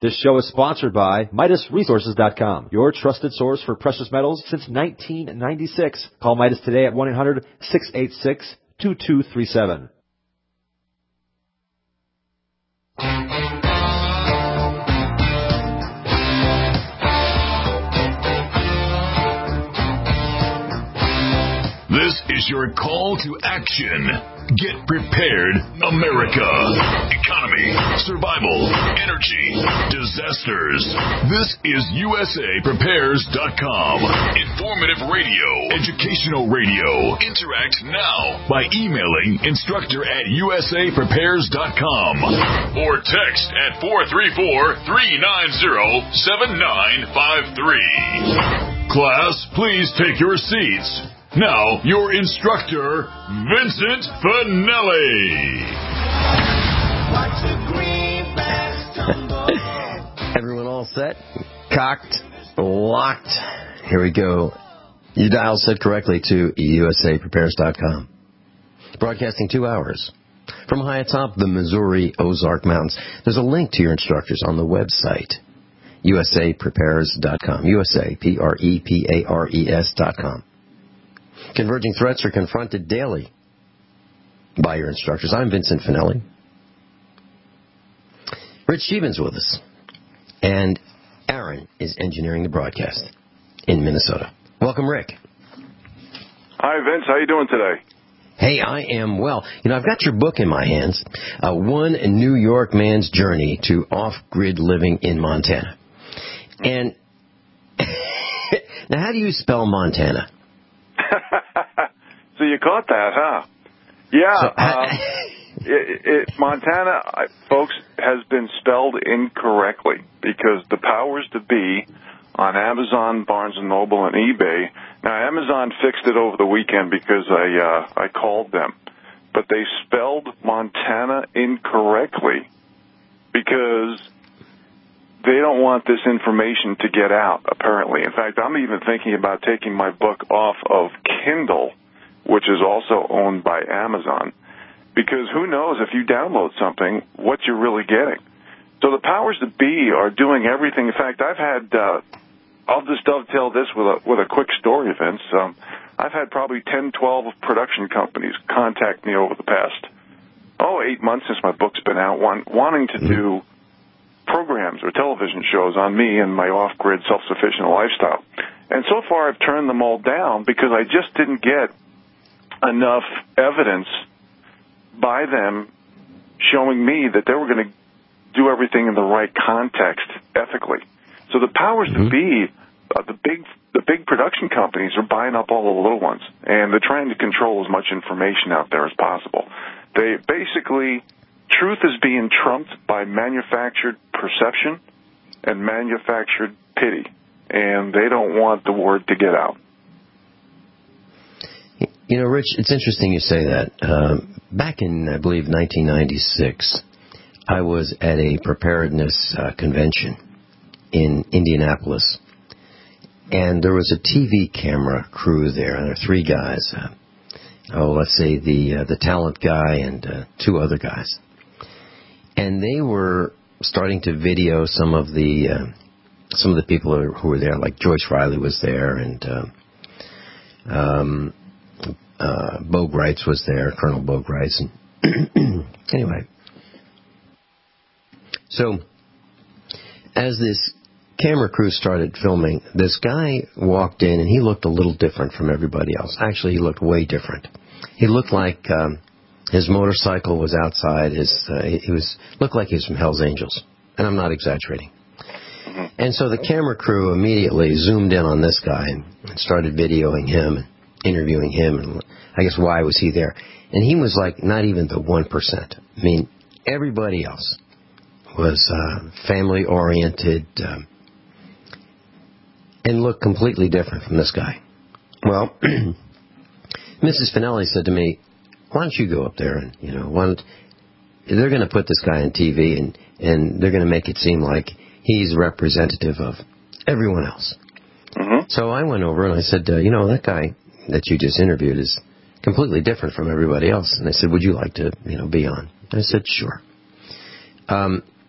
This show is sponsored by MidasResources.com, your trusted source for precious metals since 1996. Call Midas today at 1-800-686-2237. This is your call to action. Get prepared, America. Economy, survival, energy, disasters. This is USAPrepares.com. Informative radio, educational radio. Interact now by emailing instructor@USAPrepares.com or text at 434-390-7953. Class, please take your seats. Now, your instructor, Vincent Finelli. Everyone all set? Cocked? Locked? Here we go. You dialed set correctly to USAPrepares.com. Broadcasting 2 hours from high atop the Missouri Ozark Mountains. There's a link to your instructors on the website, USAPrepares.com. USAPrepares.com. Converging threats are confronted daily by your instructors. I'm Vincent Finelli. Rich Stevens with us. And Aaron is engineering the broadcast in Minnesota. Welcome, Rick. Hi, Vince. How you doing today? Hey, I am well. You know, I've got your book in my hands, One New York Man's Journey to Off-Grid Living in Montana. And now, how do you spell Montana? So you caught that, huh? Yeah. So, Montana, folks, has been spelled incorrectly because the powers to be on Amazon, Barnes & Noble, and eBay. Now, Amazon fixed it over the weekend because I called them. But they spelled Montana incorrectly because they don't want this information to get out, apparently. In fact, I'm even thinking about taking my book off of Kindle, which is also owned by Amazon, because who knows if you download something, what you're really getting. So the powers that be are doing everything. In fact, I've had, I'll just dovetail this with a quick story, Vince. I've had probably 10, 12 production companies contact me over the past, 8 months since my book's been out, wanting to do programs or television shows on me and my off-grid self-sufficient lifestyle. And so far I've turned them all down because I just didn't get enough evidence by them showing me that they were going to do everything in the right context ethically. So the powers that be, the big production companies are buying up all the little ones, and they're trying to control as much information out there as possible. They basically, truth is being trumped by manufactured perception and manufactured pity, and they don't want the word to get out. You know, Rich, it's interesting you say that. Back in, I believe, 1996, I was at a preparedness convention in Indianapolis, and there was a TV camera crew there, and there were 3 guys. Let's say the talent guy and 2 other guys. And they were starting to video some of the people who were there, like Joyce Riley was there, and Bo Greitz was there, Colonel Bo Greitz. And anyway, so as this camera crew started filming, this guy walked in, and he looked a little different from everybody else. Actually, he looked way different. He looked like his motorcycle was outside. Looked like he was from Hell's Angels, and I'm not exaggerating. And so the camera crew immediately zoomed in on this guy and started videoing him and interviewing him, and I guess why was he there? And he was like not even the 1%. I mean, everybody else was family-oriented and looked completely different from this guy. Well, Mrs. Finelli said to me, why don't you go up there and, they're going to put this guy on TV and they're going to make it seem like he's representative of everyone else. Mm-hmm. So I went over and I said, that guy that you just interviewed is completely different from everybody else. And they said, would you like to, be on? I said, sure.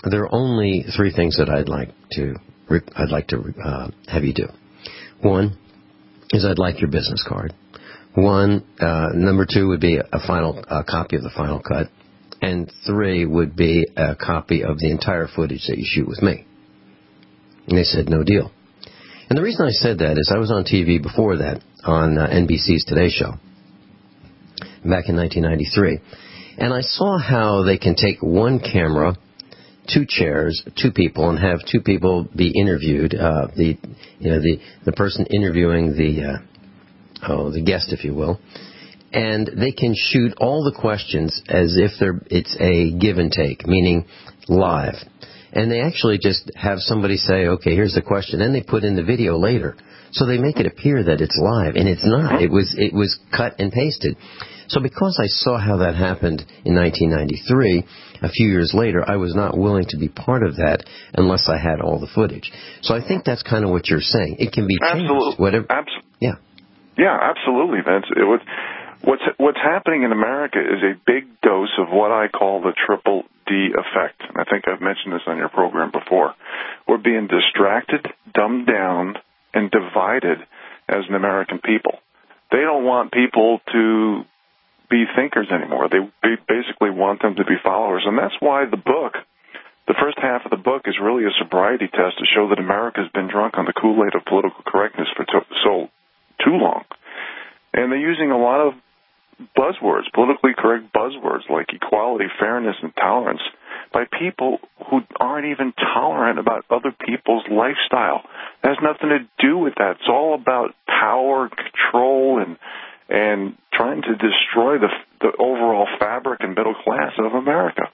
there are only three things that I'd like to have you do. One is I'd like your business card. Number two would be a copy of the final cut, and three would be a copy of the entire footage that you shoot with me. And they said, no deal. And the reason I said that is I was on TV before that on NBC's Today Show back in 1993, and I saw how they can take one camera, two chairs, two people, and have two people be interviewed. The person interviewing the guest, if you will, and they can shoot all the questions as if it's a give and take, meaning live. And they actually just have somebody say, okay, here's the question. Then they put in the video later. So they make it appear that it's live, and it's not. It was cut and pasted. So because I saw how that happened in 1993, a few years later, I was not willing to be part of that unless I had all the footage. So I think that's kind of what you're saying. It can be changed. Absolutely. Whatever. Yeah, absolutely, Vince. What's happening in America is a big dose of what I call the triple D effect. And I think I've mentioned this on your program before. We're being distracted, dumbed down, and divided as an American people. They don't want people to be thinkers anymore. They basically want them to be followers. And that's why the first half of the book is really a sobriety test to show that America's been drunk on the Kool-Aid of political correctness for too long. And they're using a lot of buzzwords, politically correct buzzwords like equality, fairness, and tolerance by people who aren't even tolerant about other people's lifestyle. It has nothing to do with that. It's all about power, control, and trying to destroy the overall fabric and middle class of America.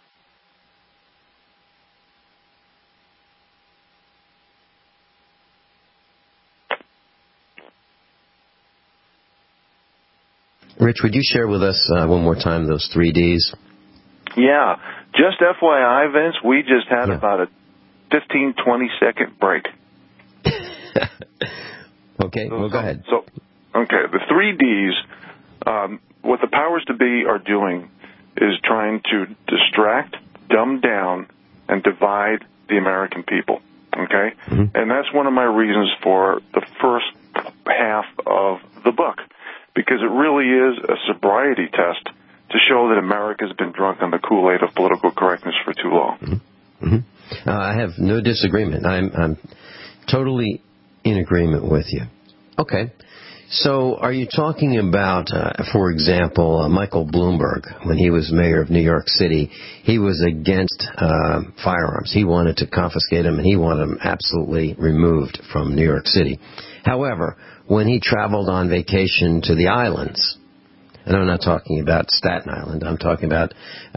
Rich, would you share with us one more time those 3 Ds? Yeah. Just FYI, Vince, we just had about a 15, 20-second break. Okay, well, go ahead. Okay, the 3 Ds, what the powers to be are doing is trying to distract, dumb down, and divide the American people, okay? Mm-hmm. And that's one of my reasons for the first half of the book, because it really is a sobriety test to show that America's been drunk on the Kool-Aid of political correctness for too long. Mm-hmm. Mm-hmm. I have no disagreement. I'm totally in agreement with you. Okay. So are you talking about, for example, Michael Bloomberg, when he was mayor of New York City, he was against firearms. He wanted to confiscate them, and he wanted them absolutely removed from New York City. However, when he traveled on vacation to the islands, and I'm not talking about Staten Island, I'm talking about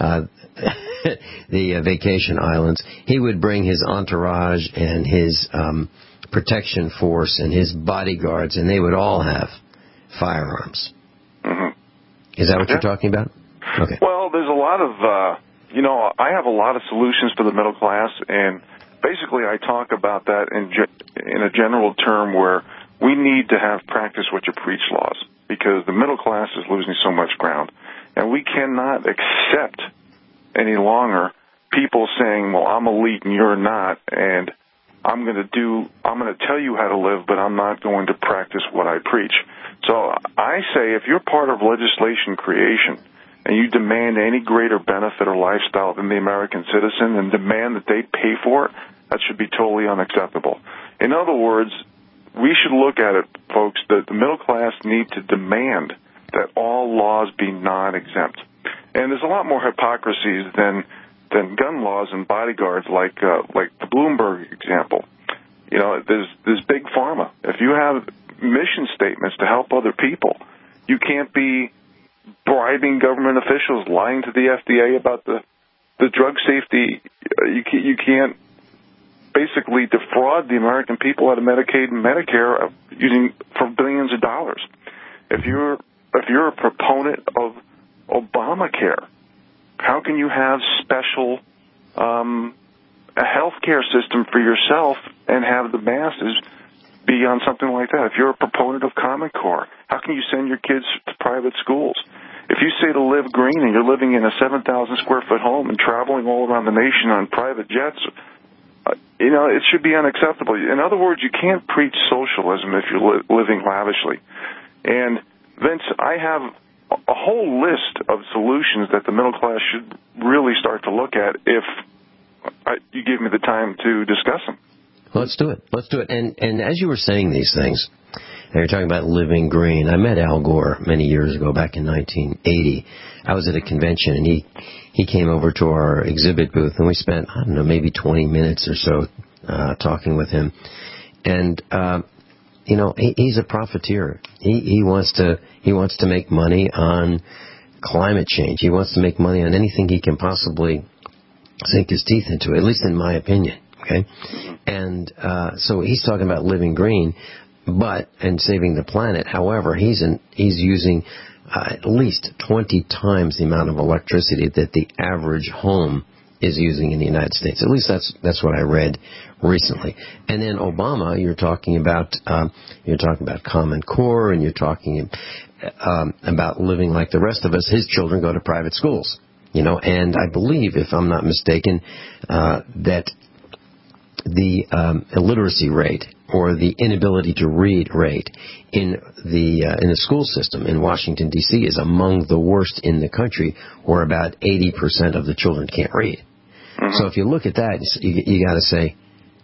the vacation islands, he would bring his entourage and his protection force and his bodyguards, and they would all have firearms. Mm-hmm. Is that what you're talking about? Okay. Well, there's a lot of, I have a lot of solutions for the middle class, and basically I talk about that in a general term where we need to have practice what you preach laws, because the middle class is losing so much ground, and we cannot accept any longer people saying, well, I'm elite and you're not, and I'm going to tell you how to live, but I'm not going to practice what I preach. So I say if you're part of legislation creation and you demand any greater benefit or lifestyle than the American citizen and demand that they pay for it, that should be totally unacceptable. In other words, we should look at it, folks, that the middle class need to demand that all laws be non-exempt. And there's a lot more hypocrisies than gun laws and bodyguards like the Bloomberg example. There's big pharma. If you have mission statements to help other people, you can't be bribing government officials, lying to the FDA about the drug safety. You can't basically defraud the American people out of Medicaid and Medicare using for billions of dollars. If you're a proponent of Obamacare, how can you have special a health care system for yourself and have the masses be on something like that? If you're a proponent of Common Core, how can you send your kids to private schools? If you say to live green and you're living in a 7,000 square foot home and traveling all around the nation on private jets, it should be unacceptable. In other words, you can't preach socialism if you're living lavishly. And, Vince, I have a whole list of solutions that the middle class should really start to look at if you give me the time to discuss them. Let's do it. Let's do it. And as you were saying these things, and you're talking about living green, I met Al Gore many years ago, back in 1980. I was at a convention, and he came over to our exhibit booth, and we spent, maybe 20 minutes or so talking with him. And, he's a profiteer. He wants to make money on climate change. He wants to make money on anything he can possibly sink his teeth into, at least in my opinion. Okay? And so he's talking about living green, and saving the planet. However, he's using at least 20 times the amount of electricity that the average home is using in the United States. At least that's what I read recently. And then Obama, you're talking about Common Core, and you're talking about living like the rest of us. His children go to private schools, and I believe, if I'm not mistaken, that the illiteracy rate, or the inability to read rate in the school system in Washington, D.C. is among the worst in the country, where about 80% of the children can't read. Mm-hmm. So if you look at that, you got to say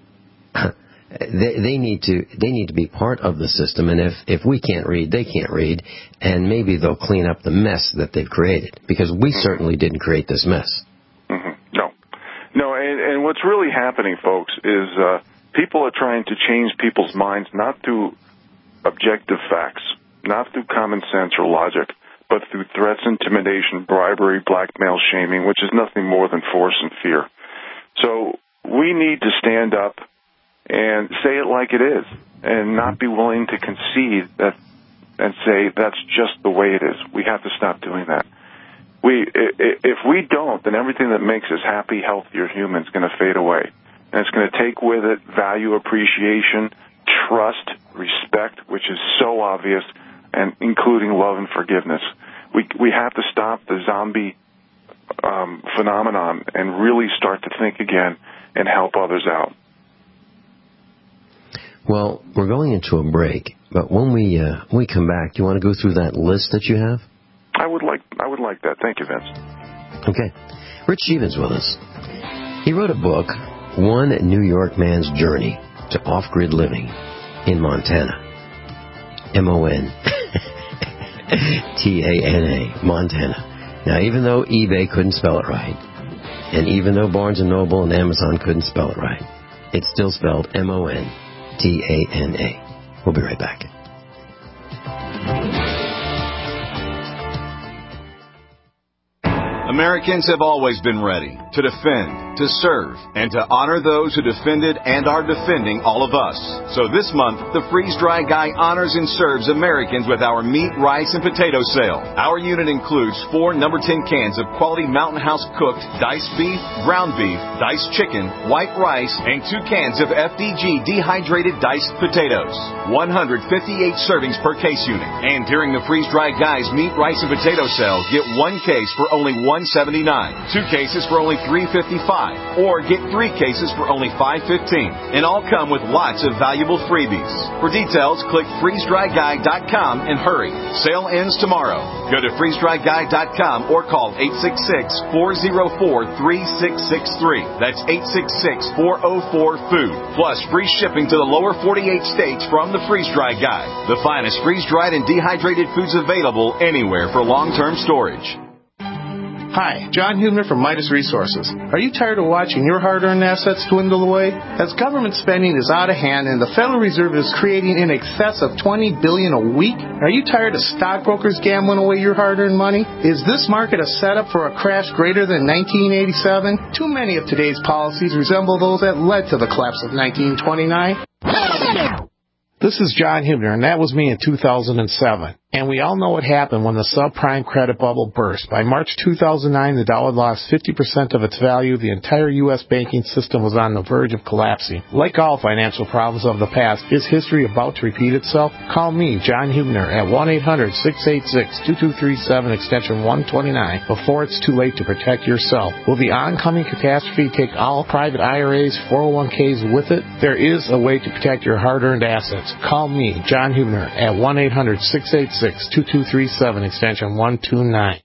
they need to be part of the system, and if we can't read, they can't read, and maybe they'll clean up the mess that they've created, because we certainly didn't create this mess. Mm-hmm. No, and what's really happening, folks, is people are trying to change people's minds not through objective facts, not through common sense or logic, but through threats, intimidation, bribery, blackmail, shaming, which is nothing more than force and fear. So we need to stand up and say it like it is, and not be willing to concede that and say that's just the way it is. We have to stop doing that. If we don't, then everything that makes us happy, healthier humans is going to fade away. And it's going to take with it value, appreciation, trust, respect, which is so obvious, and including love and forgiveness. We have to stop the zombie phenomenon and really start to think again and help others out. Well, we're going into a break, but when we come back, do you want to go through that list that you have? I would like that. Thank you, Vince. Okay. Rich Stevens with us. He wrote a book, One New York Man's Journey to Off-Grid Living in Montana. Montana, Montana. Now, even though eBay couldn't spell it right, and even though Barnes & Noble and Amazon couldn't spell it right, it's still spelled Montana. We'll be right back. Americans have always been ready to defend, to serve, and to honor those who defended and are defending all of us. So this month, the Freeze-Dry Guy honors and serves Americans with our meat, rice, and potato sale. Our unit includes 4 number 10 cans of quality Mountain House cooked diced beef, ground beef, diced chicken, white rice, and 2 cans of FDG dehydrated diced potatoes. 158 servings per case unit. And during the Freeze-Dry Guy's meat, rice, and potato sale, get 1 case for only $1.79, 2 cases for only $3.55, or get 3 cases for only $5.15. And all come with lots of valuable freebies. For details, click freezedryguy.com and hurry. Sale ends tomorrow. Go to freezedryguy.com or call 866-404-3663. That's 866-404-FOOD. Plus free shipping to the lower 48 states from the Freeze-Dry Guy. The finest freeze-dried and dehydrated foods available anywhere for long-term storage. Hi, John Hubner from Midas Resources. Are you tired of watching your hard-earned assets dwindle away? As government spending is out of hand and the Federal Reserve is creating in excess of $20 billion a week, are you tired of stockbrokers gambling away your hard-earned money? Is this market a setup for a crash greater than 1987? Too many of today's policies resemble those that led to the collapse of 1929. This is John Hubner, and that was me in 2007. And we all know what happened when the subprime credit bubble burst. By March 2009, the dollar lost 50% of its value. The entire U.S. banking system was on the verge of collapsing. Like all financial problems of the past, is history about to repeat itself? Call me, John Hubner, at 1-800-686-2237, extension 129, before it's too late to protect yourself. Will the oncoming catastrophe take all private IRAs, 401ks with it? There is a way to protect your hard-earned assets. Call me, John Hubner, at 1-800-686-2237, extension 129.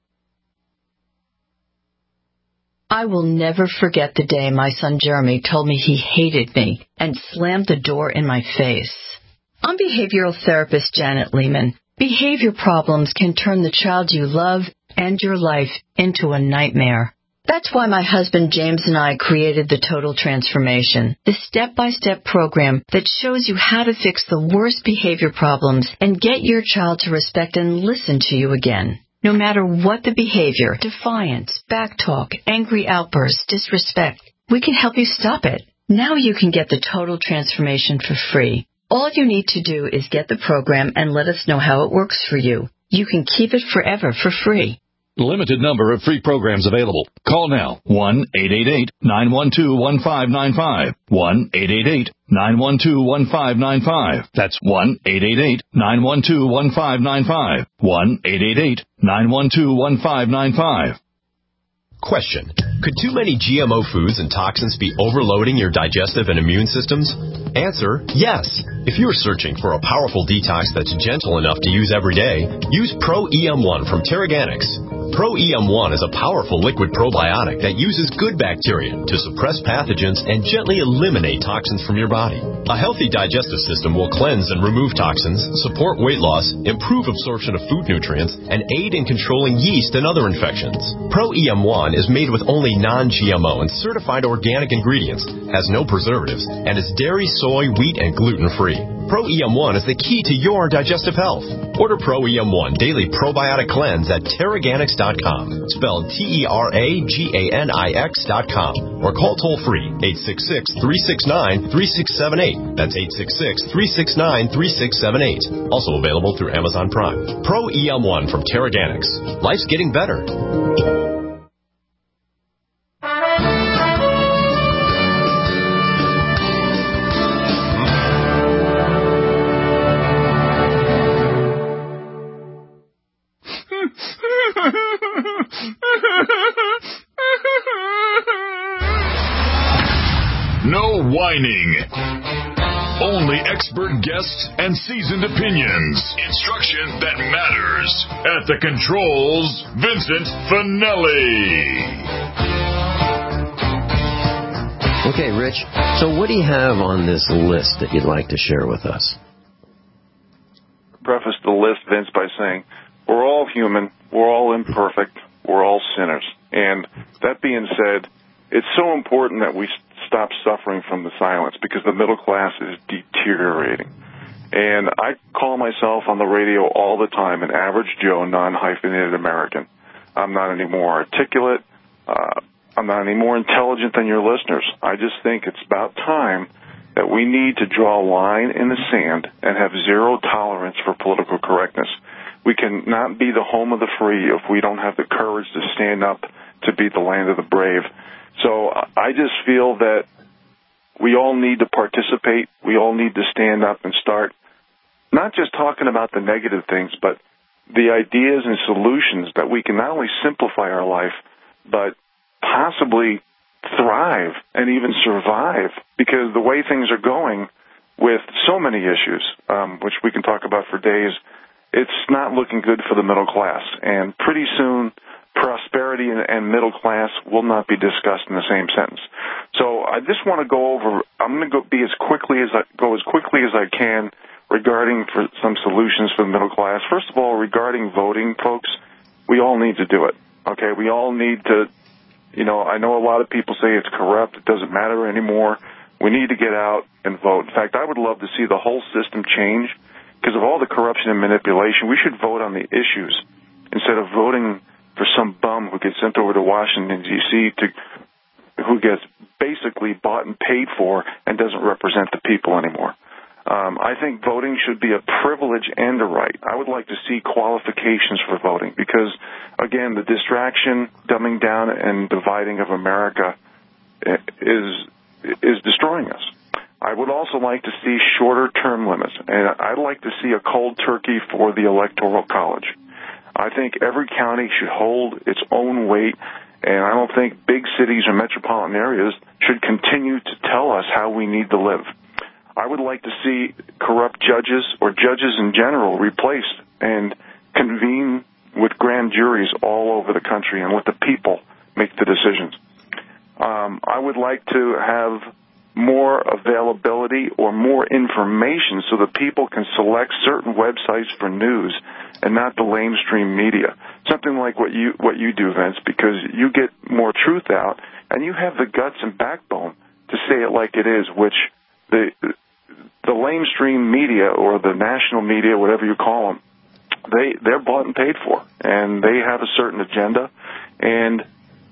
I will never forget the day my son Jeremy told me he hated me and slammed the door in my face. I'm behavioral therapist Janet Lehman. Behavior problems can turn the child you love and your life into a nightmare. That's why my husband James and I created the Total Transformation, the step-by-step program that shows you how to fix the worst behavior problems and get your child to respect and listen to you again. No matter what the behavior, defiance, backtalk, angry outbursts, disrespect, we can help you stop it. Now you can get the Total Transformation for free. All you need to do is get the program and let us know how it works for you. You can keep it forever for free. Limited number of free programs available. Call now. 1-888-912-1595. 1-888-912-1595. That's 1-888-912-1595. 1-888-912-1595. Question. Could too many GMO foods and toxins be overloading your digestive and immune systems? Answer, yes. If you're searching for a powerful detox that's gentle enough to use every day, use Pro-EM1 from Terraganics. Pro-EM1 is a powerful liquid probiotic that uses good bacteria to suppress pathogens and gently eliminate toxins from your body. A healthy digestive system will cleanse and remove toxins, support weight loss, improve absorption of food nutrients, and aid in controlling yeast and other infections. Pro-EM1 is made with only non-GMO and certified organic ingredients, has no preservatives, and is dairy, soy, wheat, and gluten-free. Pro-EM1 is the key to your digestive health. Order Pro-EM1 Daily Probiotic Cleanse at Terraganics.com, spelled Terraganix.com, or call toll-free 866-369-3678. That's 866-369-3678. Also available through Amazon Prime. Pro-EM1 from Terraganics. Life's getting better. No whining. Only expert guests and seasoned opinions. Instruction that matters. At the controls, Vincent Finelli. Okay, Rich. So what do you have on this list that you'd like to share with us? Preface the list, Vince, by saying we're all human, we're all imperfect, we're all sinners. And that being said, it's so important that we stop suffering from the silence because the middle class is deteriorating. And I call myself on the radio all the time an average Joe, non-hyphenated American. I'm not any more articulate. I'm not any more intelligent than your listeners. I just think it's about time that we need to draw a line in the sand and have zero tolerance for political correctness. We cannot be the home of the free if we don't have the courage to stand up to be the land of the brave. So I just feel that we all need to participate. We all need to stand up and start not just talking about the negative things, but the ideas and solutions that we can not only simplify our life, but possibly thrive and even survive. Because the way things are going with so many issues, which we can talk about for days, it's not looking good for the middle class. And pretty soon, prosperity and middle class will not be discussed in the same sentence. So I just want to go over, I'm going to go as quickly as I can regarding for some solutions for the middle class. First of all, regarding voting, folks, we all need to do it. Okay, we all need to, I know a lot of people say it's corrupt, it doesn't matter anymore. We need to get out and vote. In fact, I would love to see the whole system change because of all the corruption and manipulation. We should vote on the issues instead of voting for some bum who gets sent over to Washington, D.C., who gets basically bought and paid for and doesn't represent the people anymore. I think voting should be a privilege and a right. I would like to see qualifications for voting because, again, the distraction, dumbing down, and dividing of America is destroying us. I would also like to see shorter term limits, and I'd like to see a cold turkey for the Electoral College. I think every county should hold its own weight, and I don't think big cities or metropolitan areas should continue to tell us how we need to live. I would like to see corrupt judges or judges in general replaced and convene with grand juries all over the country and let the people make the decisions. I would like to have more availability or more information so that people can select certain websites for news and not the lamestream media. Something like what you do, Vince, because you get more truth out and you have the guts and backbone to say it like it is, which the lamestream media or the national media, whatever you call them, they're bought and paid for, and they have a certain agenda. And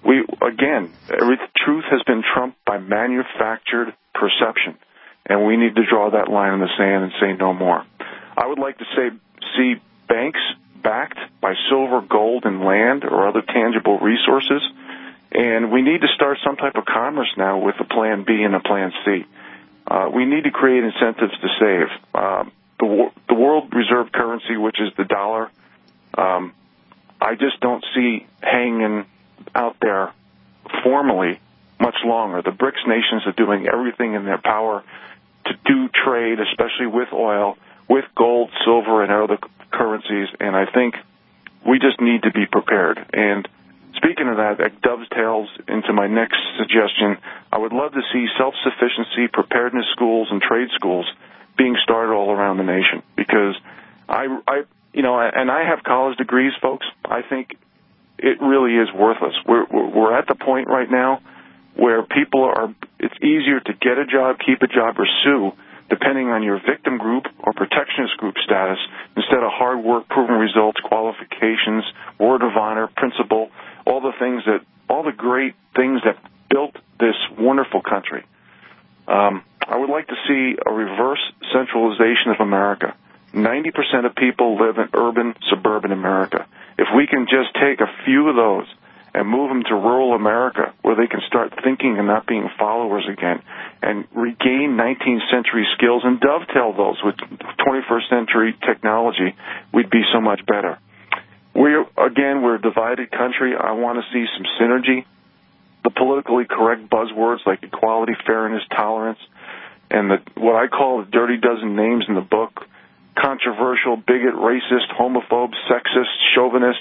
truth has been trumped by manufactured perception, and we need to draw that line in the sand and say no more. I would like to see banks backed by silver, gold, and land or other tangible resources, and we need to start some type of commerce now with a Plan B and a Plan C. We need to create incentives to save. The world reserve currency, which is the dollar, I just don't see hanging out there formally much longer. The BRICS nations are doing everything in their power to do trade, especially with oil, with gold, silver, and other currencies, and I think we just need to be prepared. And speaking of that dovetails into my next suggestion. I would love to see self-sufficiency, preparedness schools, and trade schools being started all around the nation, because I have college degrees, folks. I think it really is worthless. We're at the point right now where it's easier to get a job, keep a job, or sue, depending on your victim group or protectionist group status, instead of hard work, proven results, qualifications, word of honor, principle, all the great things that built this wonderful country. I would like to see a reverse centralization of America. 90% of people live in urban, suburban America. If we can just take a few of those and move them to rural America, where they can start thinking and not being followers again, and regain 19th century skills and dovetail those with 21st century technology, we'd be so much better. We're a divided country. I want to see some synergy. The politically correct buzzwords like equality, fairness, tolerance, and what I call the dirty dozen names in the book: controversial, bigot, racist, homophobe, sexist, chauvinist,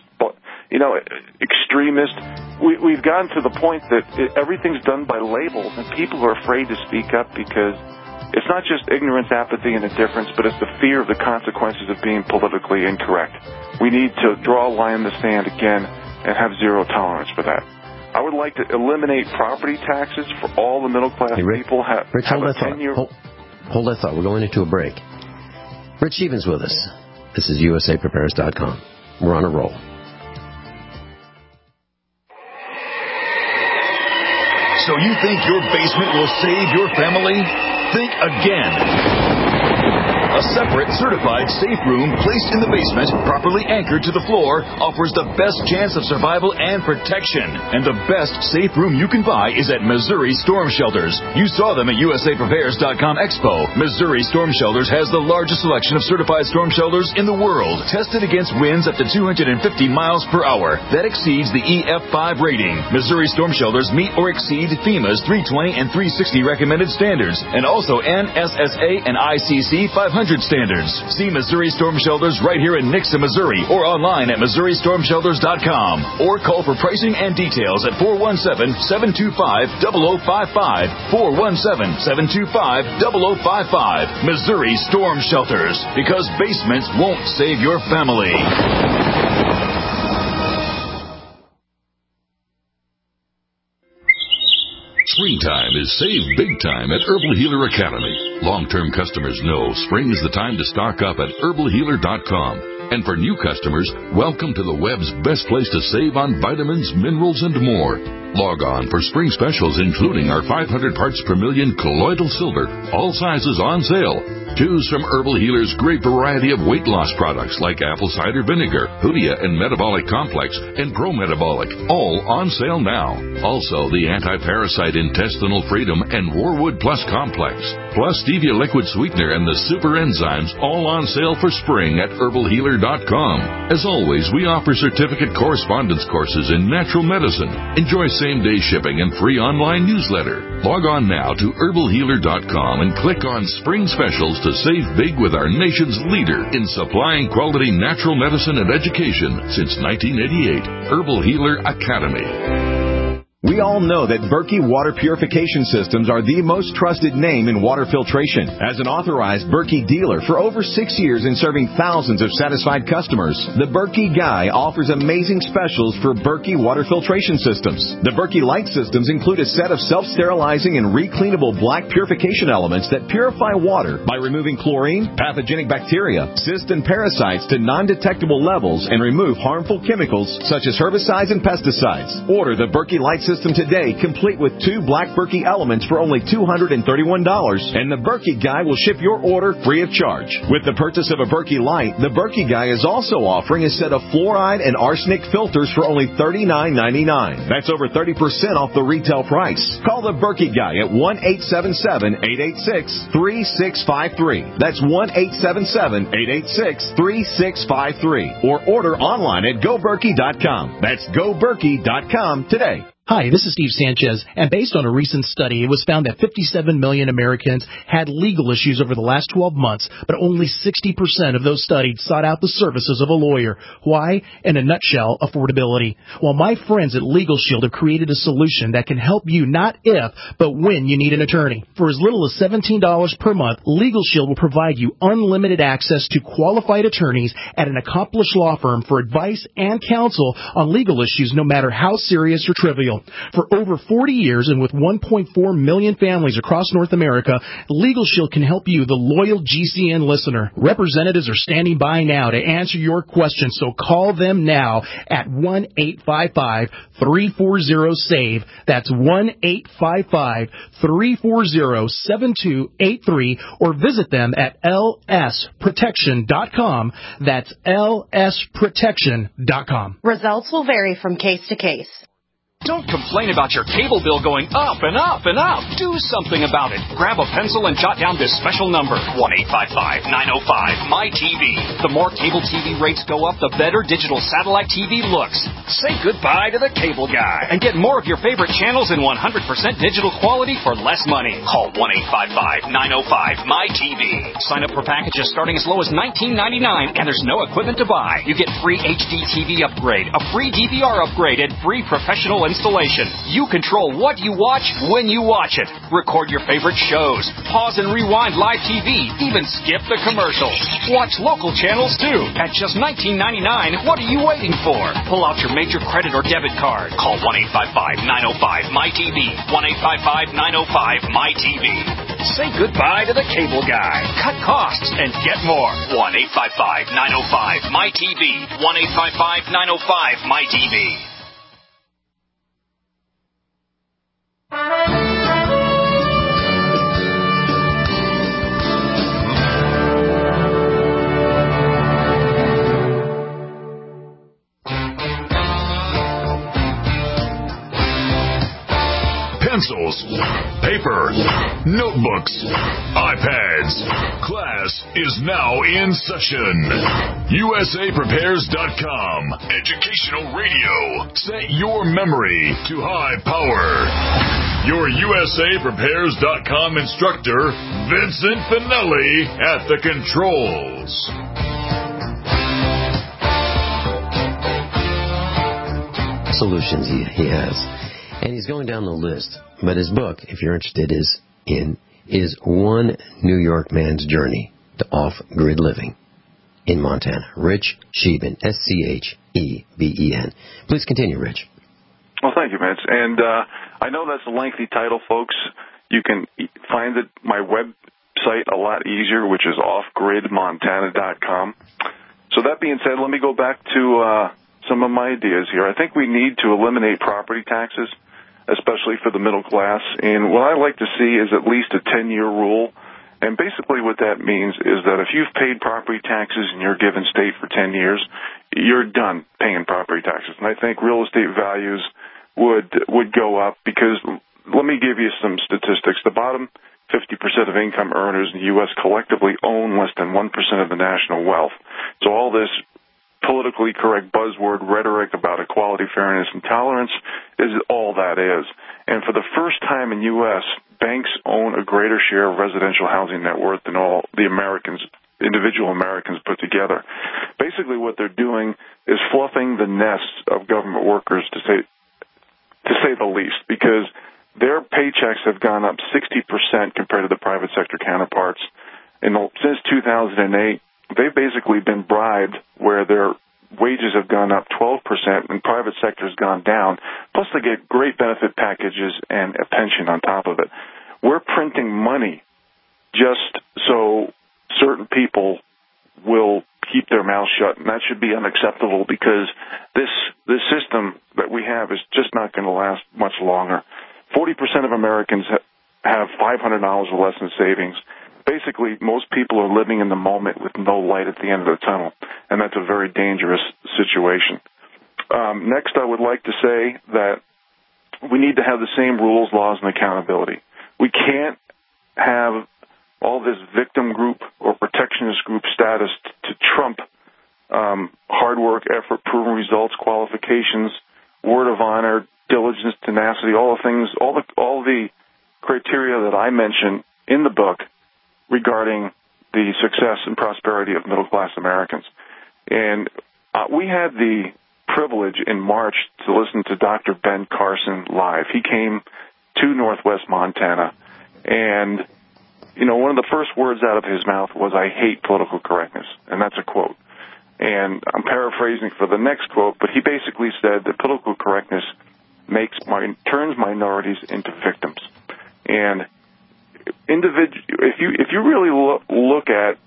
extremist. We've gotten to the point that everything's done by labels, and people are afraid to speak up because it's not just ignorance, apathy, and indifference, but it's the fear of the consequences of being politically incorrect. We need to draw a line in the sand again and have zero tolerance for that. I would like to eliminate property taxes for all the middle-class people. Rich, hold that thought. We're going into a break. Rich Stevens with us. This is USAPrepares.com. We're on a roll. So you think your basement will save your family? Think again. A separate, certified safe room placed in the basement, properly anchored to the floor, offers the best chance of survival and protection. And the best safe room you can buy is at Missouri Storm Shelters. You saw them at USAPrepares.com Expo. Missouri Storm Shelters has the largest selection of certified storm shelters in the world, tested against winds up to 250 miles per hour. That exceeds the EF5 rating. Missouri Storm Shelters meet or exceed FEMA's 320 and 360 recommended standards, and also NSSA and ICC 500 standards. See Missouri Storm Shelters right here in Nixa, Missouri, or online at MissouriStormShelters.com, or call for pricing and details at 417-725-0055, 417-725-0055. Missouri Storm Shelters, because basements won't save your family. Springtime is save big time at Herbal Healer Academy. Long-term customers know spring is the time to stock up at herbalhealer.com. And for new customers, welcome to the web's best place to save on vitamins, minerals, and more. Log on for spring specials, including our 500 parts per million colloidal silver, all sizes on sale. Choose from Herbal Healer's great variety of weight loss products like apple cider vinegar, Hoodia and Metabolic Complex, and Pro Metabolic, all on sale now. Also, the anti-parasite Intestinal Freedom and Warwood Plus Complex, plus Stevia Liquid Sweetener and the Super Enzymes, all on sale for spring at herbalhealer.com. As always, we offer certificate correspondence courses in natural medicine. Enjoy same-day shipping and free online newsletter. Log on now to herbalhealer.com and click on Spring Specials to save big with our nation's leader in supplying quality natural medicine and education since 1988, Herbal Healer Academy. We all know that Berkey Water Purification Systems are the most trusted name in water filtration. As an authorized Berkey dealer for over 6 years and serving thousands of satisfied customers, the Berkey Guy offers amazing specials for Berkey Water Filtration Systems. The Berkey Light Systems include a set of self-sterilizing and recleanable black purification elements that purify water by removing chlorine, pathogenic bacteria, cysts, and parasites to non-detectable levels and remove harmful chemicals such as herbicides and pesticides. Order the Berkey Light System today, complete with 2 black Berkey elements for only $231, and the Berkey Guy will ship your order free of charge. With the purchase of a Berkey Light, the Berkey Guy is also offering a set of fluoride and arsenic filters for only $39.99. That's over 30% off the retail price. Call the Berkey Guy at 1-877-886-3653. That's 1-877-886-3653. Or order online at GoBerkey.com. That's GoBerkey.com today. Hi, this is Steve Sanchez, and based on a recent study, it was found that 57 million Americans had legal issues over the last 12 months, but only 60% of those studied sought out the services of a lawyer. Why? In a nutshell, affordability. Well, my friends at Legal Shield have created a solution that can help you not if, but when you need an attorney. For as little as $17 per month, Legal Shield will provide you unlimited access to qualified attorneys at an accomplished law firm for advice and counsel on legal issues, no matter how serious or trivial. For over 40 years and with 1.4 million families across North America, Legal Shield can help you, the loyal GCN listener. Representatives are standing by now to answer your questions, so call them now at 1-855-340-SAVE. That's 1-855-340-7283, or visit them at lsprotection.com. That's lsprotection.com. Results will vary from case to case. Don't complain about your cable bill going up and up and up. Do something about it. Grab a pencil and jot down this special number, 1-855-905-MY-TV. The more cable TV rates go up, the better digital satellite TV looks. Say goodbye to the cable guy and get more of your favorite channels in 100% digital quality for less money. Call 1-855-905-MY-TV. Sign up for packages starting as low as $19.99, and there's no equipment to buy. You get free HD TV upgrade, a free DVR upgrade, and free professional installation. You control what you watch when you watch it. Record your favorite shows. Pause and rewind live TV. Even skip the commercials. Watch local channels too. At just $19.99, what are you waiting for? Pull out your major credit or debit card. Call 1-855-905-MY-TV. 1-855-905-MY-TV. Say goodbye to the cable guy. Cut costs and get more. 1-855-905-MY-TV. 1-855-905-MY-TV. Pencils, paper, notebooks, iPads. Class is now in session. USAPrepares.com. Educational radio. Set your memory to high power. Your USAPrepares.com instructor, Vincent Finelli, at the controls. Solutions he has. And he's going down the list. But his book, if you're interested, is One New York Man's Journey to Off-Grid Living in Montana. Rich Scheben, Scheben. Please continue, Rich. Well, thank you, Vince. And I know that's a lengthy title, folks. You can find my website a lot easier, which is offgridmontana.com. So that being said, let me go back to some of my ideas here. I think we need to eliminate property taxes, especially for the middle class. And what I like to see is at least a 10-year rule. And basically what that means is that if you've paid property taxes in your given state for 10 years, you're done paying property taxes. And I think real estate values would go up because, let me give you some statistics. The bottom 50% of income earners in the U.S. collectively own less than 1% of the national wealth. So all this politically correct buzzword rhetoric about equality, fairness, and tolerance is all that is. And for the first time in U.S., banks own a greater share of residential housing net worth than all the individual Americans put together. Basically what they're doing is fluffing the nests of government workers, to say the least, because their paychecks have gone up 60% compared to the private sector counterparts. Since 2008, they've basically been bribed where their wages have gone up 12% and private sector has gone down. Plus they get great benefit packages and a pension on top of it. We're printing money just so certain people will keep their mouths shut, and that should be unacceptable because this system that we have is just not going to last much longer. 40% of Americans have $500 or less in savings. Basically, most people are living in the moment with no light at the end of the tunnel, and that's a very dangerous situation. Next, I would like to say that we need to have the same rules, laws, and accountability. We can't have all this victim group or protectionist group status to trump hard work, effort, proven results, qualifications, word of honor, diligence, tenacity, all the things, all the criteria that I mentioned in the book regarding the success and prosperity of middle-class Americans. And we had the privilege in March to listen to Dr. Ben Carson live. He came to Northwest Montana, and, you know, one of the first words out of his mouth was, "I hate political correctness," and that's a quote. And I'm paraphrasing for the next quote, but he basically said that political correctness turns minorities into victims. And if you really look at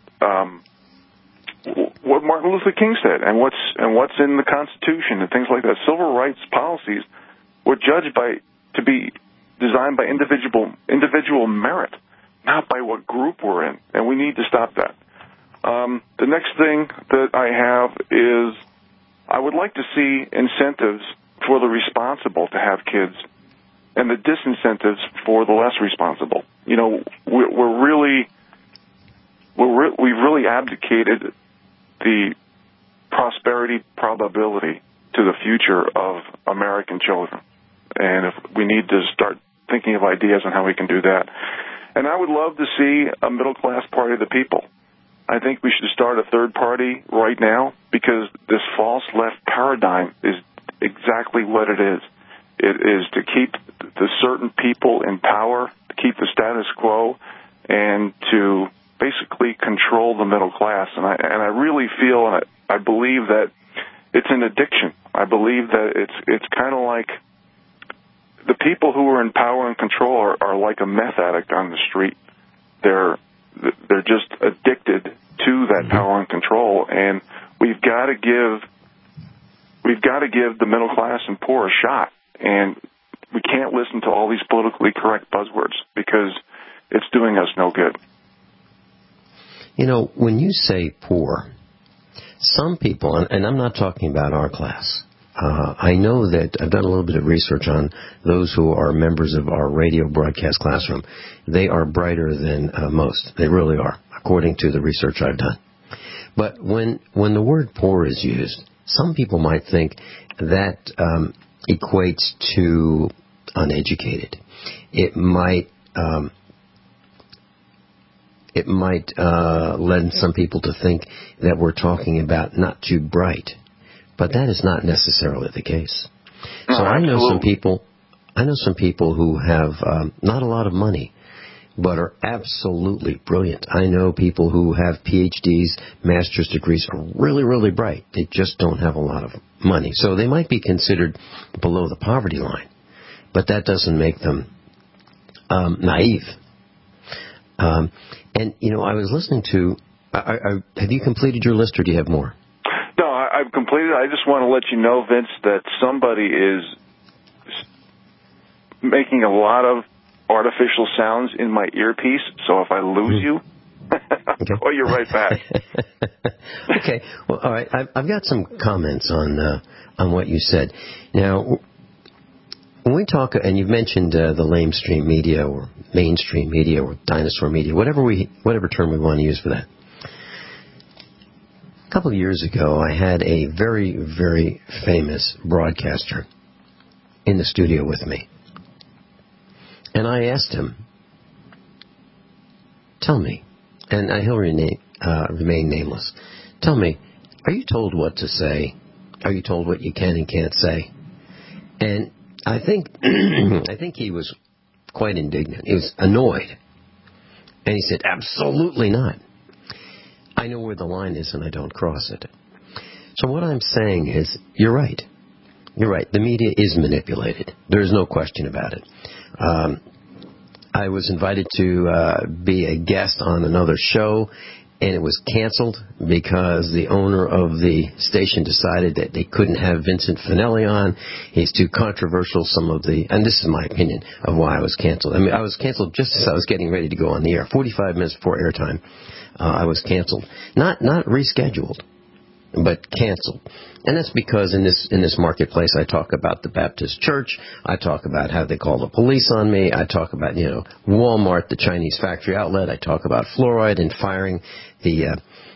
what Martin Luther King said and what's in the Constitution and things like that, civil rights policies were judged to be designed by individual merit, not by what group we're in, and we need to stop that. The next thing that I have is I would like to see incentives for the responsible to have kids and the disincentives for the less responsible. You know, we've really abdicated the prosperity probability to the future of American children. And if we need to start thinking of ideas on how we can do that. And I would love to see a middle-class party of the people. I think we should start a third party right now because this false left paradigm is exactly what it is. It is to keep the certain people in power, to keep the status quo, and to basically control the middle class. And I really feel, and I believe that it's an addiction. I believe that it's kind of like the people who are in power and control are like a meth addict on the street. They're just addicted to that power and control, and we've got to give the middle class and poor a shot. And we can't listen to all these politically correct buzzwords because it's doing us no good. You know, when you say poor, some people, and I'm not talking about our class, I know that I've done a little bit of research on those who are members of our radio broadcast classroom. They are brighter than most. They really are, according to the research I've done. But when the word poor is used, some people might think that equates to uneducated. It might lend some people to think that we're talking about not too bright, but that is not necessarily the case. So I know some people who have not a lot of money, but are absolutely brilliant. I know people who have PhDs, master's degrees, are really, really bright. They just don't have a lot of money. So they might be considered below the poverty line, but that doesn't make them naive. And, you know, I was listening to... have you completed your list, or do you have more? I've completed. I just want to let you know, Vince, that somebody is making a lot of artificial sounds in my earpiece, so if I lose you, I'll call you right back. Okay. Well, all right. I've got some comments on what you said. Now, when we talk, and you've mentioned the lamestream media or mainstream media or dinosaur media, whatever term we want to use for that. A couple of years ago, I had a very, very famous broadcaster in the studio with me. And I asked him, tell me, and he'll remain nameless, tell me, are you told what to say? Are you told what you can and can't say? And I think he was quite indignant. He was annoyed. And he said, absolutely not. I know where the line is and I don't cross it. So what I'm saying is, you're right. You're right. The media is manipulated. There's no question about it. I was invited to be a guest on another show, and it was canceled because the owner of the station decided that they couldn't have Vincent Finelli on. He's too controversial. And this is my opinion of why I was canceled. I mean, I was canceled just as I was getting ready to go on the air. 45 minutes before airtime, I was canceled. Not rescheduled, but canceled. And that's because in this marketplace, I talk about the Baptist Church. I talk about how they call the police on me. I talk about, Walmart, the Chinese factory outlet. I talk about fluoride and firing the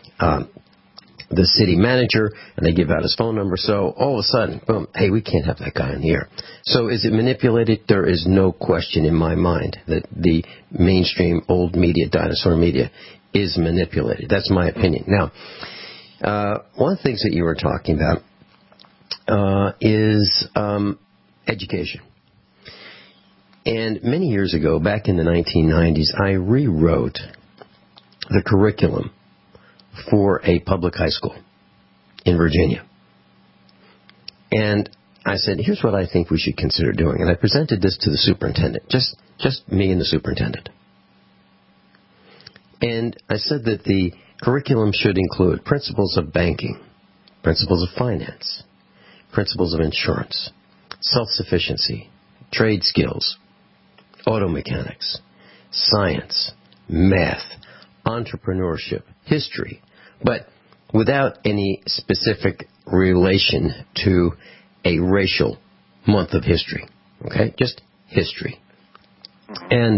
city manager, and they give out his phone number. So all of a sudden, boom, hey, we can't have that guy in the air. So is it manipulated? There is no question in my mind that the mainstream old media, dinosaur media, is manipulated. That's my opinion. Now, one of the things that you were talking about is education. And many years ago, back in the 1990s, I rewrote the curriculum for a public high school in Virginia. And I said, here's what I think we should consider doing. And I presented this to the superintendent, just me and the superintendent. And I said that the curriculum should include principles of banking, principles of finance, principles of insurance, self-sufficiency, trade skills, auto mechanics, science, math, entrepreneurship, history, but without any specific relation to a racial month of history. Okay? Just history. And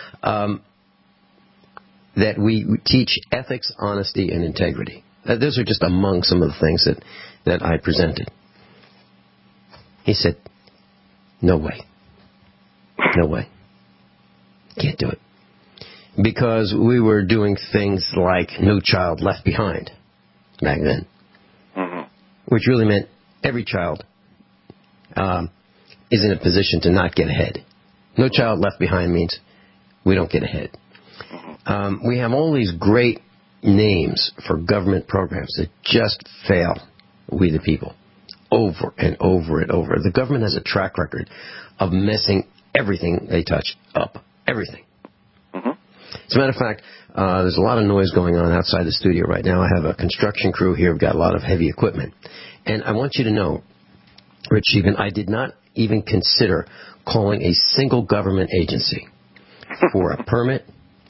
that we teach ethics, honesty, and integrity. Those are just among some of the things that I presented. He said, no way. No way. Can't do it. Because we were doing things like No Child Left Behind back then. Mm-hmm. Which really meant every child is in a position to not get ahead. No Child Left Behind means we don't get ahead. We have all these great names for government programs that just fail we the people over and over and over. The government has a track record of messing everything they touch up. Everything. Mm-hmm. As a matter of fact, there's a lot of noise going on outside the studio right now. I have a construction crew here. We've got a lot of heavy equipment. And I want you to know, Rich Sheehan, I did not even consider calling a single government agency for a permit,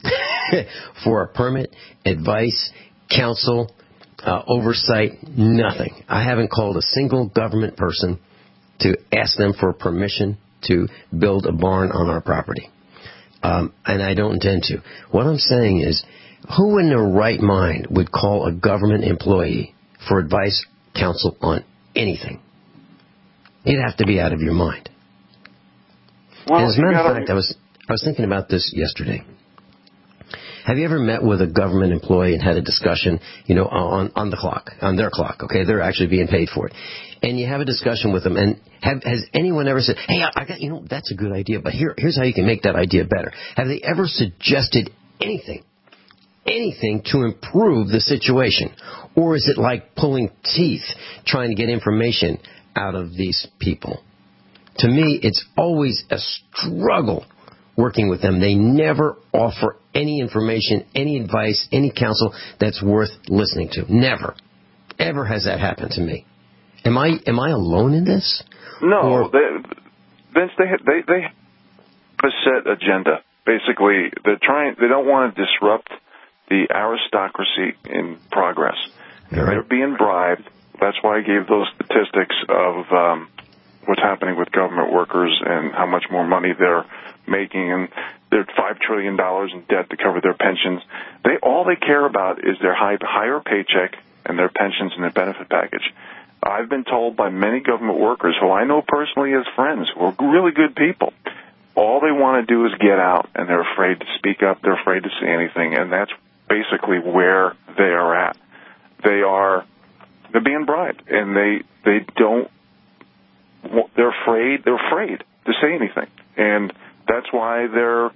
advice, counsel, oversight, nothing. I haven't called a single government person to ask them for permission to build a barn on our property. And I don't intend to. What I'm saying is, who in their right mind would call a government employee for advice, counsel on anything? You'd have to be out of your mind. Well, and as a matter of fact, I was thinking about this yesterday. Have you ever met with a government employee and had a discussion, on the clock, on their clock, okay? They're actually being paid for it. And you have a discussion with them, and has anyone ever said, hey, I got, that's a good idea, but here's how you can make that idea better? Have they ever suggested anything to improve the situation? Or is it like pulling teeth trying to get information out of these people? To me, it's always a struggle working with them. They never offer any information, any advice, any counsel that's worth listening to. Never. ever has that happened to me. Am I alone in this? No, Vince, they have a set agenda. Basically, they don't want to disrupt the aristocracy in progress. They're being bribed. That's why I gave those statistics of what's happening with government workers and how much more money they're making, and they're $5 trillion in debt to cover their pensions. All they care about is their higher paycheck and their pensions and their benefit package. I've been told by many government workers who I know personally as friends, who are really good people, all they want to do is get out, and they're afraid to speak up. They're afraid to say anything, and that's basically where they are at. They're being bribed, and they're afraid to say anything, and that's why they're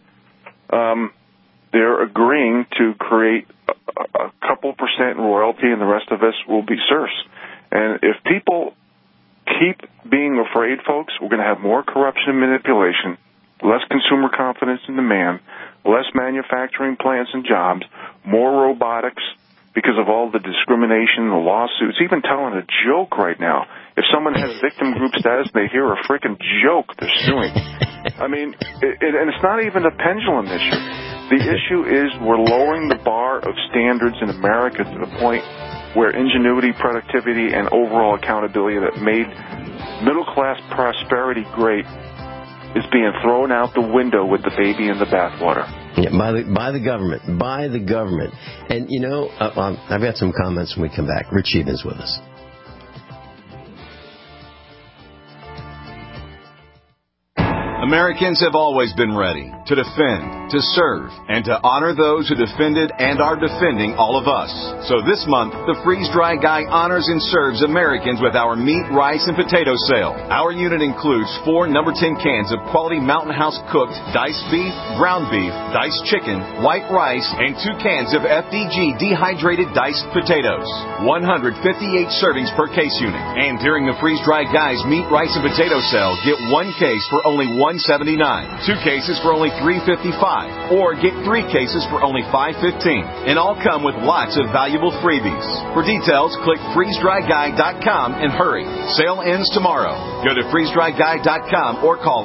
agreeing to create a couple percent royalty, and the rest of us will be serfs. And if people keep being afraid, folks, we're going to have more corruption and manipulation, less consumer confidence in demand, less manufacturing plants and jobs, more robotics because of all the discrimination, the lawsuits, even telling a joke right now. If someone has victim group status and they hear a freaking joke, they're suing. I mean, and it's not even a pendulum issue. The issue is we're lowering the bar of standards in America to the point where ingenuity, productivity, and overall accountability that made middle-class prosperity great is being thrown out the window with the baby in the bathwater. Yeah, by the government. And, you know, I've got some comments when we come back. Rich Eben's with us. Americans have always been ready to defend, to serve, and to honor those who defended and are defending all of us. So this month, the Freeze-Dry Guy honors and serves Americans with our meat, rice, and potato sale. Our unit includes 4 No. 10 cans of quality Mountain House cooked diced beef, ground beef, diced chicken, white rice, and 2 cans of FDG dehydrated diced potatoes. 158 servings per case unit. And during the Freeze-Dry Guy's meat, rice, and potato sale, get 1 case for only $1.79, 2 cases for only $3.55, or get 3 cases for only $5.15. And all come with lots of valuable freebies. For details, click freezedryguy.com and hurry. Sale ends tomorrow. Go to freezedryguy.com or call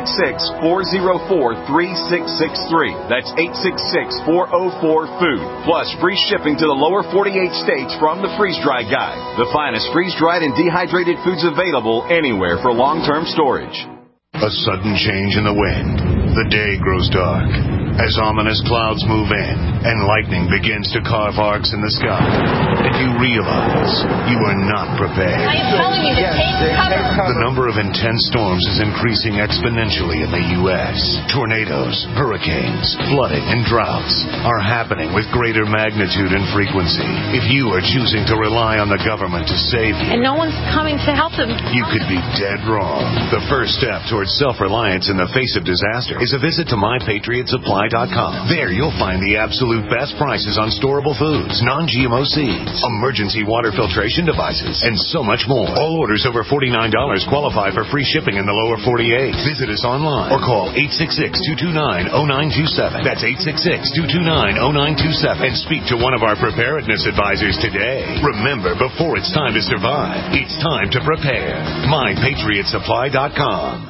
866-404-3663. That's 866-404-FOOD. Plus free shipping to the lower 48 states from the Freeze-Dry Guy. The finest freeze-dried and dehydrated foods available anywhere for long-term storage. A sudden change in the wind. The day grows dark as ominous clouds move in and lightning begins to carve arcs in the sky. And you realize you are not prepared. I am telling you to take cover. The number of intense storms is increasing exponentially in the U.S. Tornadoes, hurricanes, flooding, and droughts are happening with greater magnitude and frequency. If you are choosing to rely on the government to save you, and no one's coming to help them, you could be dead wrong. The first step towards self-reliance in the face of disaster is a visit to MyPatriotSupply.com. There you'll find the absolute best prices on storable foods, non-GMO seeds, emergency water filtration devices, and so much more. All orders over $49 qualify for free shipping in the lower 48. Visit us online or call 866-229-0927. That's 866-229-0927 and speak to one of our preparedness advisors today. Remember, before it's time to survive, it's time to prepare. MyPatriotSupply.com.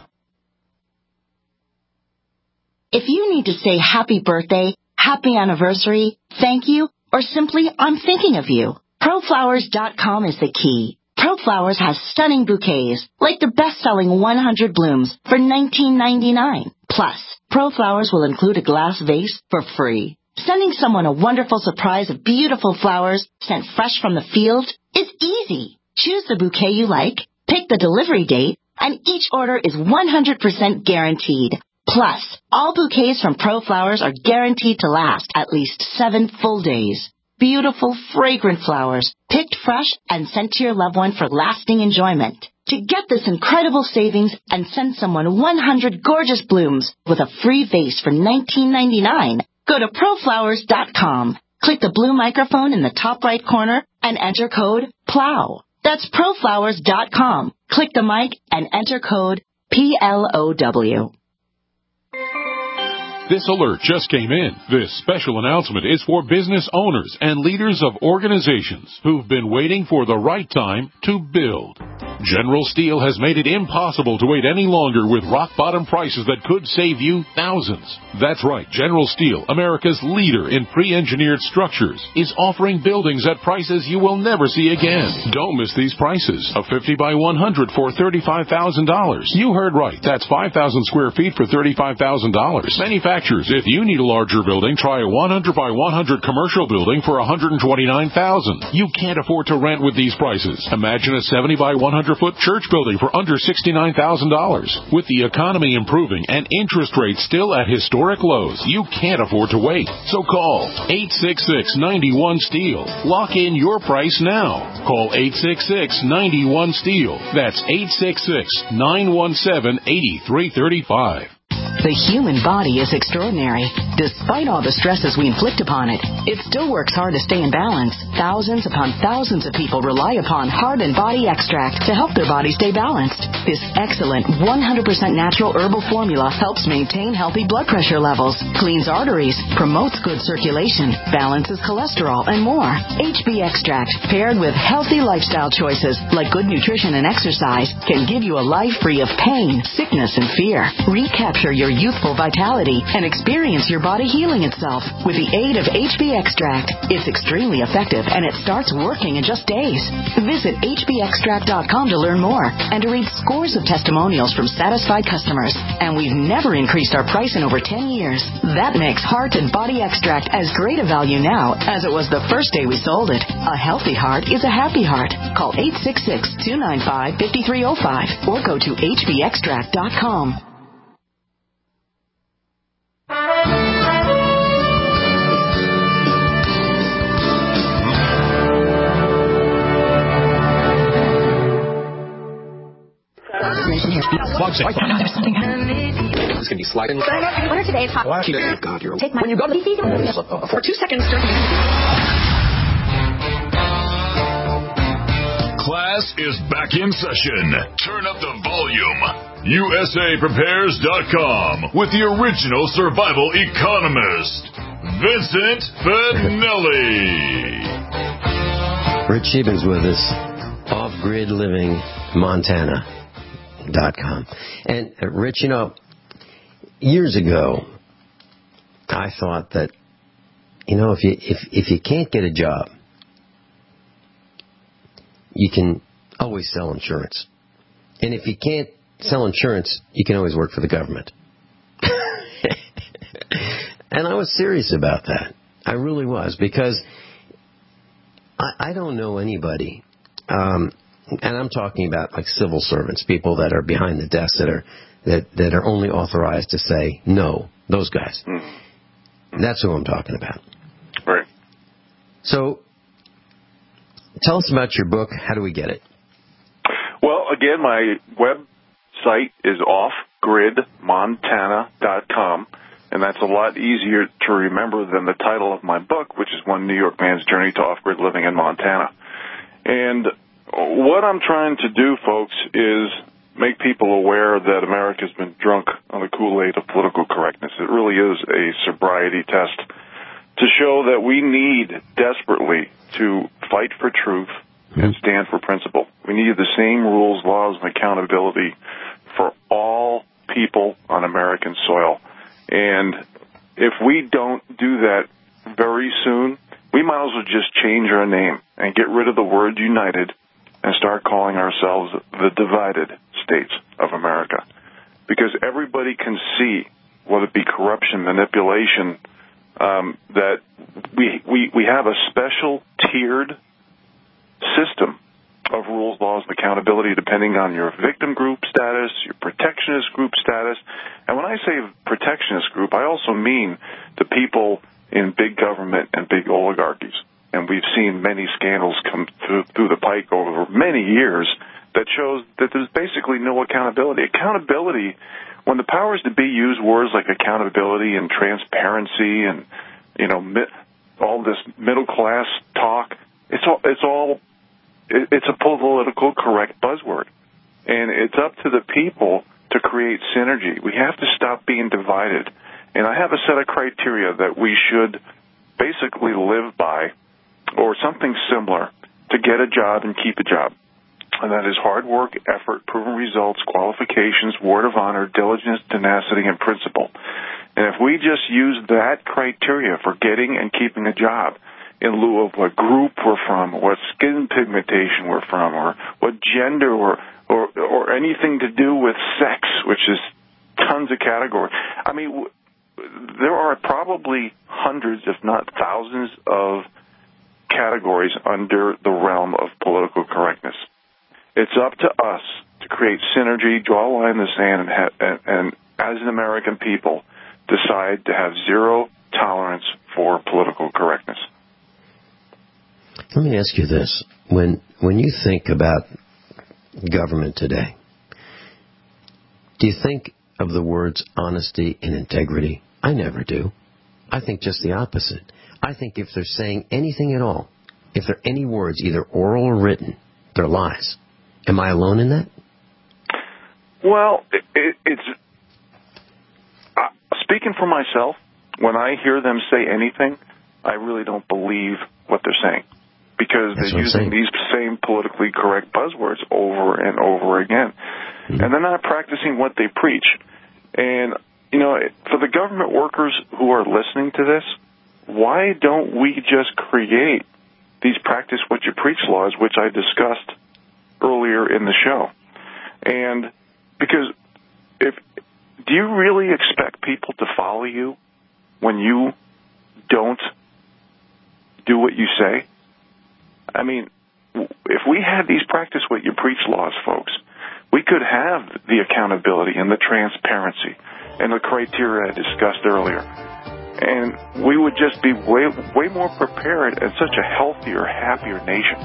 If you need to say happy birthday, happy anniversary, thank you, or simply I'm thinking of you, ProFlowers.com is the key. ProFlowers has stunning bouquets, like the best-selling 100 blooms for $19.99. Plus, ProFlowers will include a glass vase for free. Sending someone a wonderful surprise of beautiful flowers sent fresh from the field is easy. Choose the bouquet you like, pick the delivery date, and each order is 100% guaranteed. Plus, all bouquets from ProFlowers are guaranteed to last at least 7 full days. Beautiful, fragrant flowers, picked fresh and sent to your loved one for lasting enjoyment. To get this incredible savings and send someone 100 gorgeous blooms with a free vase for $19.99, go to ProFlowers.com. Click the blue microphone in the top right corner and enter code PLOW. That's ProFlowers.com. Click the mic and enter code PLOW. This alert just came in. This special announcement is for business owners and leaders of organizations who've been waiting for the right time to build. General Steel has made it impossible to wait any longer with rock-bottom prices that could save you thousands. That's right. General Steel, America's leader in pre-engineered structures, is offering buildings at prices you will never see again. Don't miss these prices. A 50 by 100 for $35,000. You heard right. That's 5,000 square feet for $35,000. Manufacturers, if you need a larger building, try a 100 by 100 commercial building for $129,000. You can't afford to rent with these prices. Imagine a 70 by 100-foot church building for under $69,000. With the economy improving and interest rates still at historic lows, you can't afford to wait. So call 866-91-STEEL. Lock in your price now. Call 866-91-STEEL. That's 866-917-8335. The human body is extraordinary. Despite all the stresses we inflict upon it, it still works hard to stay in balance. Thousands upon thousands of people rely upon Heart and Body Extract to help their body stay balanced. This excellent 100% natural herbal formula helps maintain healthy blood pressure levels, cleans arteries, promotes good circulation, balances cholesterol, and more. HB Extract, paired with healthy lifestyle choices like good nutrition and exercise, can give you a life free of pain, sickness, and fear. Recapture your youthful vitality and experience your body healing itself with the aid of HB Extract. It's extremely effective and it starts working in just days. Visit hbextract.com to learn more and to read scores of testimonials from satisfied customers. And we've never increased our price in over 10 years. That makes Heart and Body Extract as great a value now as it was the first day we sold it. A healthy heart is a happy heart. Call 866-295-5305 or go to hbextract.com. There's something happening. It's going to be sliding. What are today's hot? God, you're take my when you go to the for 2 seconds. Class is back in session. Turn up the volume. USAPrepares.com with the original survival economist, Vincent Finelli. Rich Sheban's with us, Off-Grid Living, Montana.com. And Rich, you know, years ago, I thought that, you know, if you can't get a job, you can always sell insurance. And if you can't sell insurance, you can always work for the government. And I was serious about that. I really was, because I don't know anybody, and I'm talking about like civil servants, people that are behind the desk that are only authorized to say no, those guys. That's who I'm talking about. Right. So tell us about your book. How do we get it? Well, again, my website is offgridmontana.com, and that's a lot easier to remember than the title of my book, which is One New York Man's Journey to Off-Grid Living in Montana. And what I'm trying to do, folks, is make people aware that America's been drunk on the Kool-Aid of political correctness. It really is a sobriety test to show that we need desperately to fight for truth and stand for principle. We need the same rules, laws, and accountability for all people on American soil. And if we don't do that very soon, we might as well just change our name and get rid of the word united and start calling ourselves the divided states of America. Because everybody can see, whether it be corruption, manipulation, that we have a special tiered system of rules, laws, and accountability depending on your victim group status, your protectionist group status. And when I say protectionist group, I also mean the people in big government and big oligarchies. And we've seen many scandals come through the pike over many years that shows that there's basically no accountability. Accountability, when the powers that be use words like accountability and transparency and, you know, all this middle class talk, it's a political correct buzzword. And it's up to the people to create synergy. We have to stop being divided And I have a set of criteria that we should basically live by, or something similar, to get a job and keep a job. And that is hard work, effort, proven results, qualifications, word of honor, diligence, tenacity, and principle. And if we just use that criteria for getting and keeping a job in lieu of what group we're from, what skin pigmentation we're from, or what gender, or anything to do with sex, which is tons of categories. I mean, there are probably hundreds, if not thousands, of categories under the realm of political correctness. It's up to us to create synergy, draw a line in the sand, and as an American people, decide to have zero tolerance for political correctness. Let me ask you this. When you think about government today, do you think of the words honesty and integrity? I never do. I think just the opposite. I think if they're saying anything at all, if there are any words, either oral or written, they're lies. Am I alone in that? Well, it's speaking for myself, when I hear them say anything, I really don't believe what they're saying, because they're using these same politically correct buzzwords over and over again. Mm-hmm. And they're not practicing what they preach. And, you know, for the government workers who are listening to this, why don't we just create these practice what you preach laws, which I discussed earlier in the show? And because do you really expect people to follow you when you don't do what you say? I mean, if we had these practice what you preach laws, folks, we could have the accountability and the transparency and the criteria I discussed earlier. And we would just be way more prepared and such a healthier, happier nation.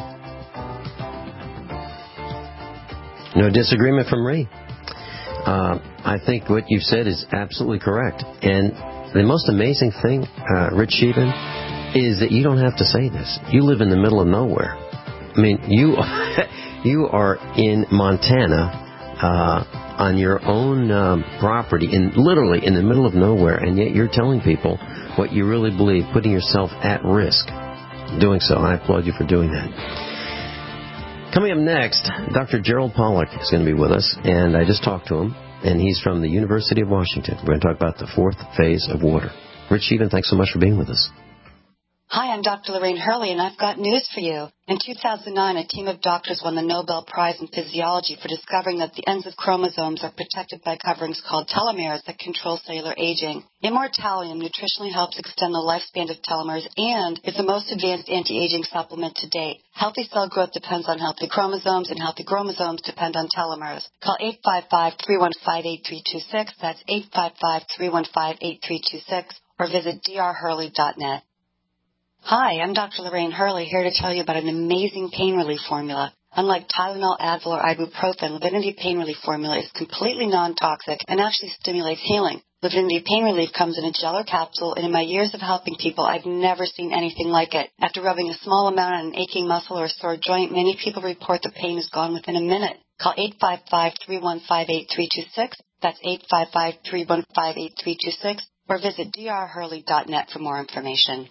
No disagreement from Ray. I think what you've said is absolutely correct. And the most amazing thing, Rich Sheehan, is that you don't have to say this. You live in the middle of nowhere. I mean, you are in Montana on your own property, literally in the middle of nowhere, and yet you're telling people what you really believe, putting yourself at risk doing so. I applaud you for doing that. Coming up next, Dr. Gerald Pollack is going to be with us, and I just talked to him, and he's from the University of Washington. We're going to talk about the fourth phase of water. Rich Sheehan, thanks so much for being with us. Hi, I'm Dr. Lorraine Hurley, and I've got news for you. In 2009, a team of doctors won the Nobel Prize in Physiology for discovering that the ends of chromosomes are protected by coverings called telomeres that control cellular aging. Immortalium nutritionally helps extend the lifespan of telomeres and is the most advanced anti-aging supplement to date. Healthy cell growth depends on healthy chromosomes, and healthy chromosomes depend on telomeres. Call 855-315-8326. That's 855-315-8326, or visit drhurley.net. Hi, I'm Dr. Lorraine Hurley, here to tell you about an amazing pain relief formula. Unlike Tylenol, Advil, or ibuprofen, Livinity Pain Relief Formula is completely non-toxic and actually stimulates healing. Livinity Pain Relief comes in a gel or capsule, and in my years of helping people, I've never seen anything like it. After rubbing a small amount on an aching muscle or sore joint, many people report the pain is gone within a minute. Call 855-315-8326. That's 855-315-8326, or visit drhurley.net for more information.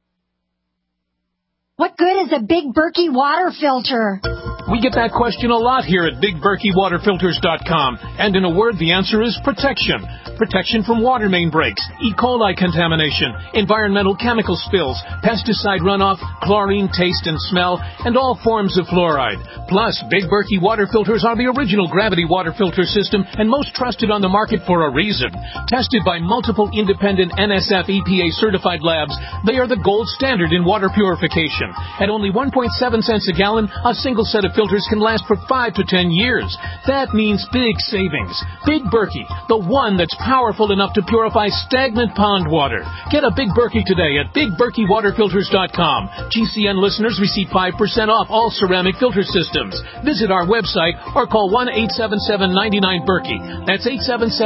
What good is a Big Berkey water filter? We get that question a lot here at BigBerkeyWaterFilters.com. And in a word, the answer is protection. Protection from water main breaks, E. coli contamination, environmental chemical spills, pesticide runoff, chlorine taste and smell, and all forms of fluoride. Plus, Big Berkey water filters are the original gravity water filter system and most trusted on the market for a reason. Tested by multiple independent NSF EPA certified labs, they are the gold standard in water purification. At only 1.7 cents a gallon, a single set of filters can last for 5 to 10 years. That means big savings. Big Berkey, the one that's powerful enough to purify stagnant pond water. Get a Big Berkey today at BigBerkeyWaterFilters.com. GCN listeners receive 5% off all ceramic filter systems. Visit our website or call 1-877-99-BERKEY. That's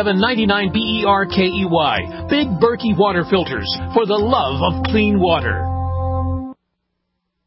877-99-BERKEY. Big Berkey Water Filters, for the love of clean water.